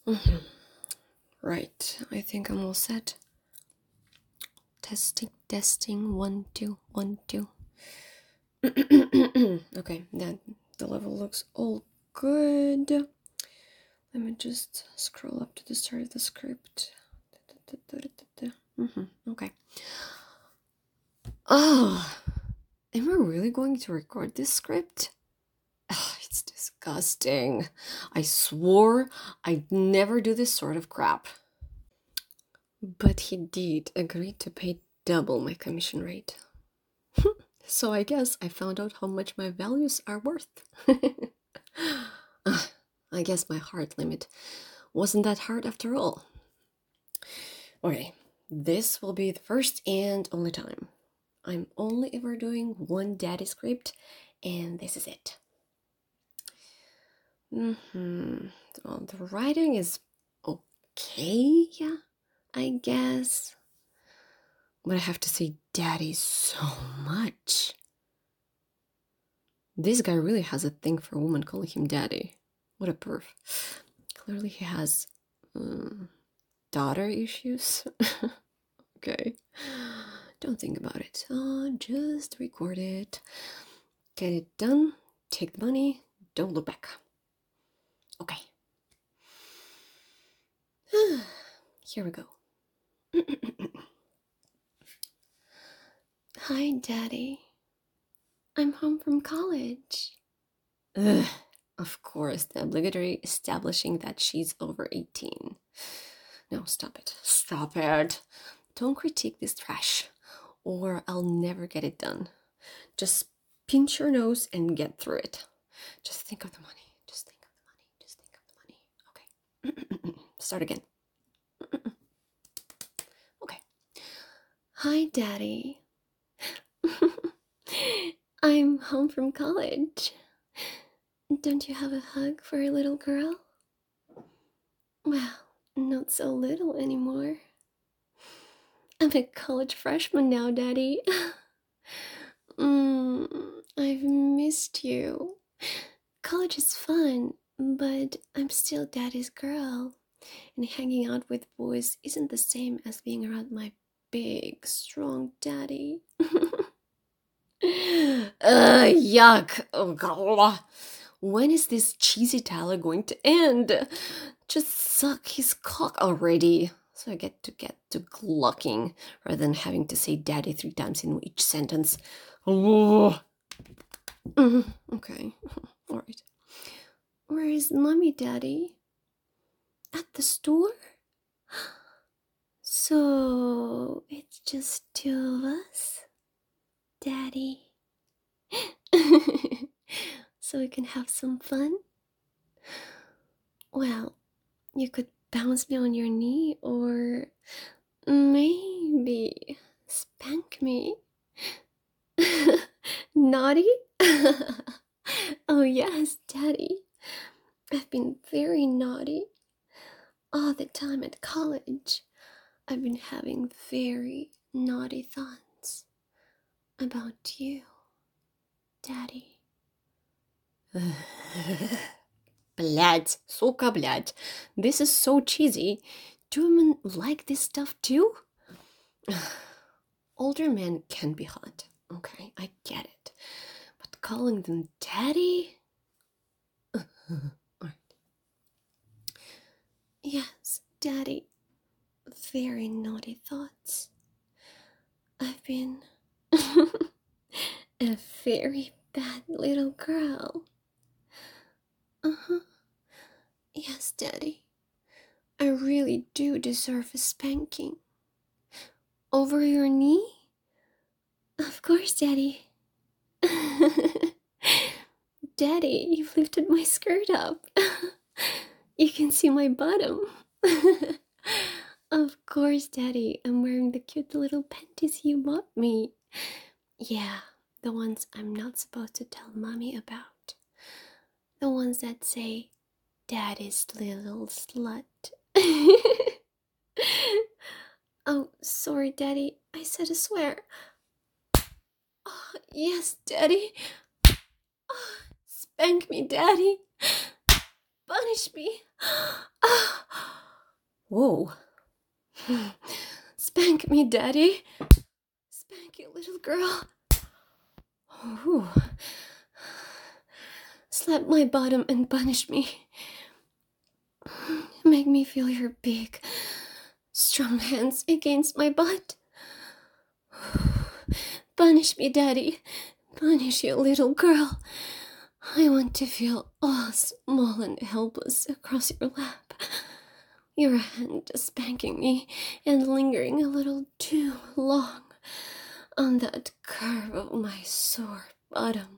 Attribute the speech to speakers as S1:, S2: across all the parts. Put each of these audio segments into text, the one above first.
S1: Mhm. Right, I think I'm all set. Testing, testing, 1, 2, 1, 2. Okay, then the level looks all good. Let me just scroll up to the start of the script. Okay. Oh, am I really going to record this script? It's disgusting. I swore I'd never do this sort of crap. But he did agree to pay double my commission rate. So I guess I found out how much my values are worth. I guess my heart limit wasn't that hard after all. Okay, this will be the first and only time. I'm only ever doing one daddy script, and this is it. Well, the writing is okay, yeah, I guess. But I have to say daddy so much. This guy really has a thing for a woman calling him daddy. What a perv. Clearly he has daughter issues. Okay. Don't think about it. Just record it. Get it done. Take the money. Don't look back. Okay. Here we go. Hi, Daddy. I'm home from college. Ugh, of course, the obligatory establishing that she's over 18. No, stop it. Stop it. Don't critique this trash, or I'll never get it done. Just pinch your nose and get through it. Just think of the money. Just think of the money. Just think of the money. Okay. Start again. Okay. Hi, Daddy. I'm home from college. Don't you have a hug for a little girl? Well, not so little anymore. I'm a college freshman now, Daddy. I've missed you. College is fun, but I'm still Daddy's girl. And hanging out with boys isn't the same as being around my big, strong daddy. Yuck. Oh, God. When is this cheesy Tyler going to end? Just suck his cock already. So I get to glucking rather than having to say daddy 3 times in each sentence. Oh. Okay. Alright. Where is mommy, Daddy? At the store? So it's just 2 of us? Daddy. So we can have some fun? Well, you could bounce me on your knee or maybe spank me. Naughty? Oh, yes, Daddy. I've been very naughty. All the time at college, I've been having very naughty thoughts about you, Daddy. Блядь, сука, блядь. This is so cheesy. Do women like this stuff too? Older men can be hot, okay, I get it. But calling them daddy? Right. Yes, Daddy. Very naughty thoughts. I've been a very bad little girl. Uh-huh. Yes, Daddy. I really do deserve a spanking. Over your knee? Of course, Daddy. Daddy, you've lifted my skirt up. You can see my bottom. Of course, Daddy. I'm wearing the cute little panties you bought me. Yeah, the ones I'm not supposed to tell Mommy about. The ones that say, Daddy's little slut. Oh, sorry, Daddy. I said a swear. Oh, yes, Daddy. Oh, spank me, Daddy. Punish me. Whoa. Spank me, Daddy. Spank you, little girl. Ooh. Slap my bottom and punish me. Make me feel your big, strong hands against my butt. Punish me, Daddy. Punish you, little girl. I want to feel all small and helpless across your lap. Your hand spanking me and lingering a little too long on that curve of my sore bottom.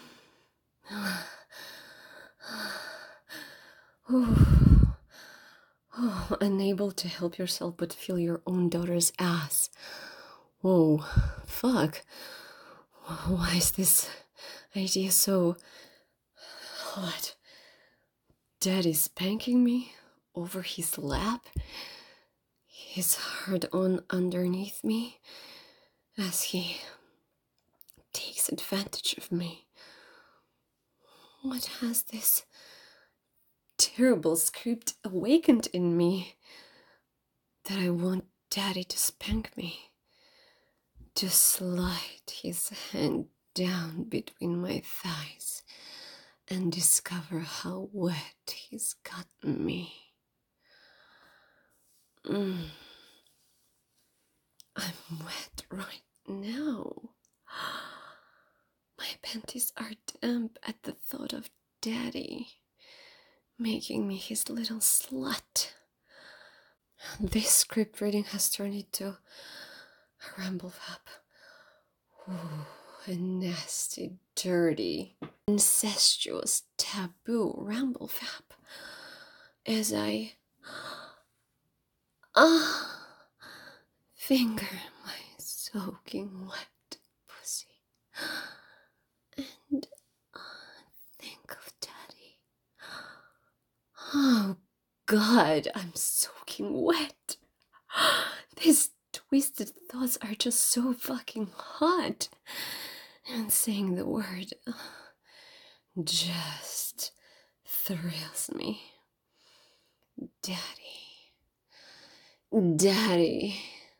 S1: Unable to help yourself but feel your own daughter's ass. Whoa, fuck. Why is this idea so hot? Daddy spanking me over his lap, his hard on underneath me as he takes advantage of me. What has this terrible script awakened in me that I want Daddy to spank me, to slide his hand down between my thighs and discover how wet he's gotten me. I'm wet right now. My panties are damp at the thought of Daddy making me his little slut. This script reading has turned into a ramble-fap. A nasty, dirty, incestuous, taboo ramble-fap. As I finger my soaking wet pussy and think of Daddy. Oh God, I'm soaking wet. These twisted thoughts are just so fucking hot. And saying the word just thrills me. Daddy. Daddy.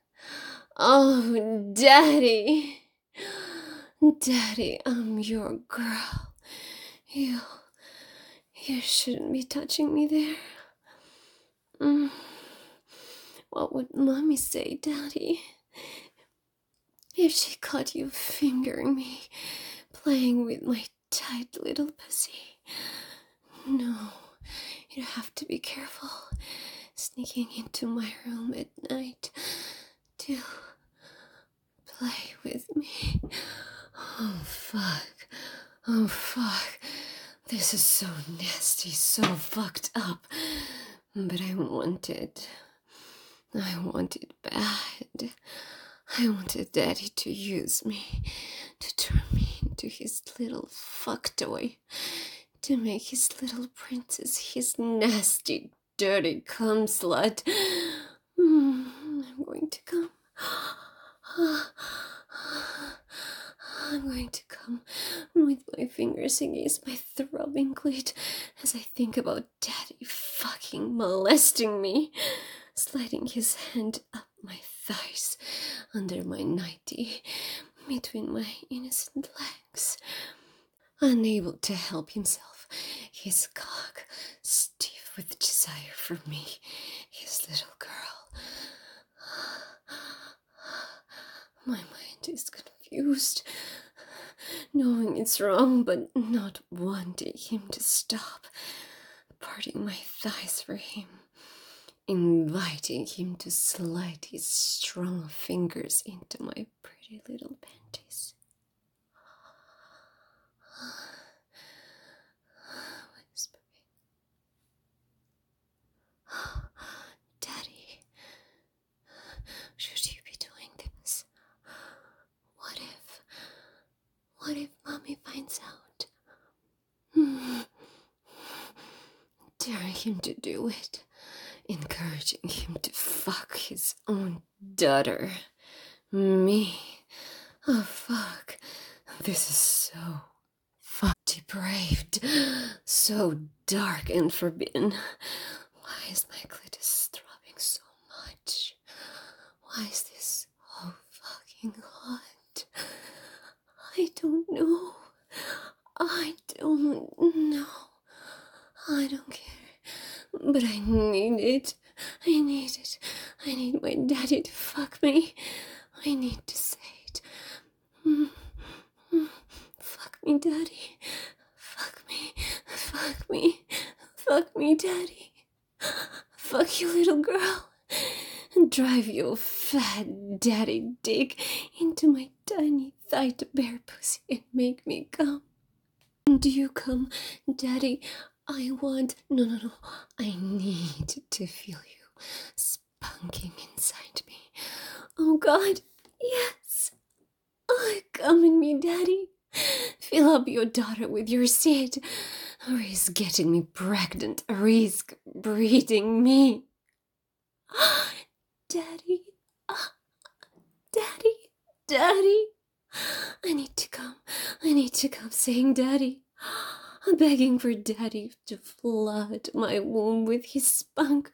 S1: Oh, Daddy. Daddy, I'm your girl. You shouldn't be touching me there. What would Mommy say, Daddy? If she caught you fingering me, playing with my tight little pussy. No, you have to be careful sneaking into my room at night to play with me. Oh, fuck. Oh, fuck. This is so nasty, so fucked up. But I want it. I want it bad. I wanted Daddy to use me, to turn me into his little fuck toy, to make his little princess his nasty, dirty cum slut. I'm going to come. I'm going to come with my fingers against my throbbing clit as I think about Daddy fucking molesting me, sliding his hand up my thighs, under my nightie, between my innocent legs. Unable to help himself, his cock stiff with desire for me, his little girl. My mind is confused, knowing it's wrong, but not wanting him to stop, parting my thighs for him, inviting him to slide his strong fingers into my pretty little panties. Whispering, Daddy, should you be doing this? What if Mommy finds out? Daring him to do it, encouraging him to fuck his own daughter. Me. Oh, fuck. This is so depraved, so dark and forbidden. Why is my clitoris throbbing so much? Why is this so fucking hot? I don't know. I don't know. I don't care. But I need it. I need it. I need my daddy to fuck me. I need to say it. Fuck me, daddy. Fuck me. Fuck me. Fuck me, daddy. Fuck you, little girl. Drive your fat daddy dick into my tiny thigh bear pussy and make me come. Do you come, daddy? I want. No. I need to feel you spunking inside me. Oh, God. Yes. Oh, come in me, daddy. Fill up your daughter with your seed. Risk getting me pregnant. Risk breeding me. Daddy. Daddy. I need to come. Saying daddy. I'm begging for daddy to flood my womb with his spunk.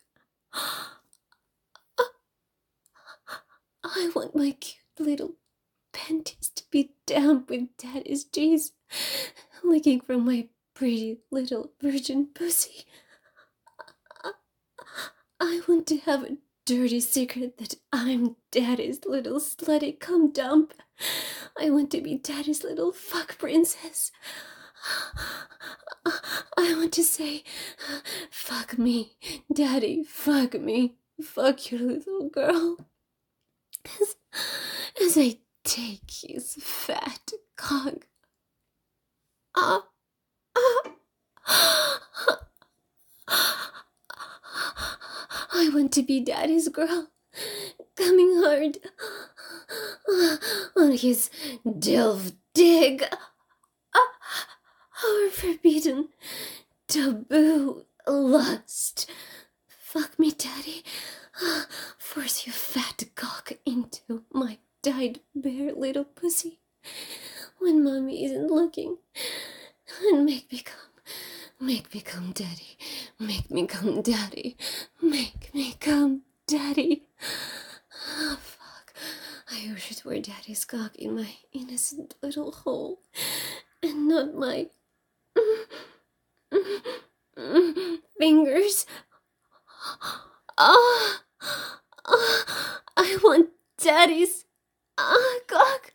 S1: I want my cute little panties to be damp with daddy's jizz, licking from my pretty little virgin pussy. I want to have a dirty secret that I'm daddy's little slutty cum dump. I want to be daddy's little fuck princess. I want to say, fuck me, daddy, fuck me, fuck your little girl. As I take his fat cock. I want to be daddy's girl, coming hard on his delve dig. Our forbidden, taboo lust. Fuck me, daddy. Force your fat cock into my dyed bare little pussy when mommy isn't looking, and make me come. Make me come, daddy. Make me come, daddy. Make me come, daddy. Oh, fuck. I wish it were daddy's cock in my innocent little hole, and not my fingers. I want daddy's cock.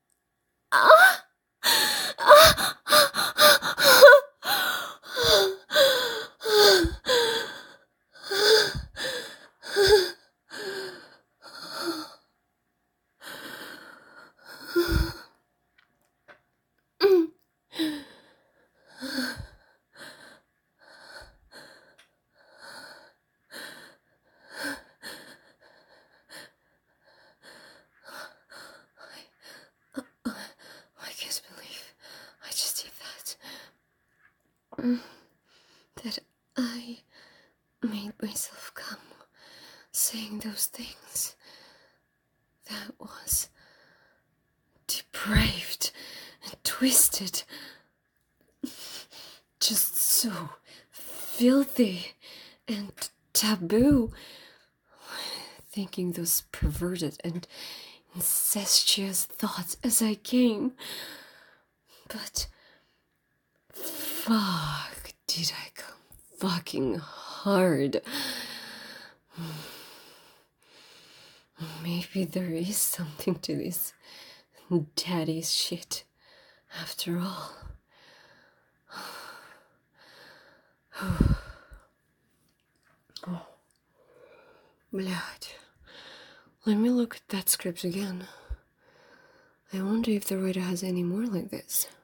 S1: I can't believe I just did that. That I made myself come saying those things. That was depraved and twisted. Just so filthy and taboo. Thinking those perverted and incestuous thoughts as I came. But fuck, did I come fucking hard. Maybe there is something to this daddy's shit after all. Oh, блядь. Let me look at that script again. I wonder if the writer has any more like this.